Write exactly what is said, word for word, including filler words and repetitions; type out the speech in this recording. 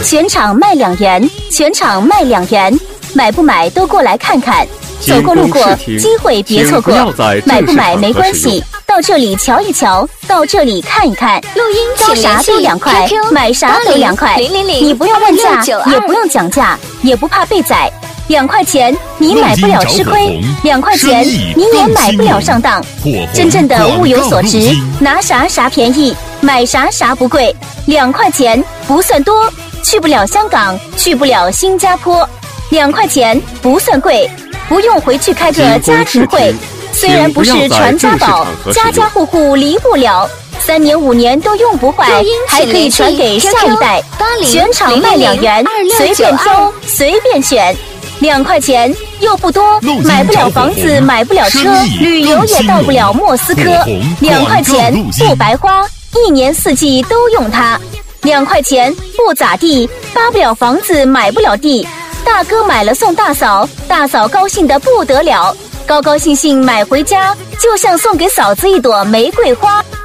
全场卖两元，全场卖两元，买不买都过来看看。走过路过，机会别错过。买不买没关系，到这里瞧一瞧，到这里看一看。 录音招啥都两块，买啥都两块。你不用问价，也不用讲价，也不怕被宰。两块钱你买不了吃亏，两块钱你也买不了上当。真正的物有所值，拿啥啥便宜，买啥啥不贵。两块钱不算多，去不了香港，去不了新加坡。两块钱不算贵。不用回去开个家庭会，虽然不是传家宝，家家户户离不了，三年五年都用不坏，还可以传给下一代。全场卖两元，随便挑，随便选。两块钱又不多，买不了房子，买不了车，旅游也到不了莫斯科。两块钱不白花，一年四季都用它。两块钱不咋地，扒不了房子，买不了地。大哥买了送大嫂，大嫂高兴得不得了，高高兴兴买回家，就像送给嫂子一朵玫瑰花。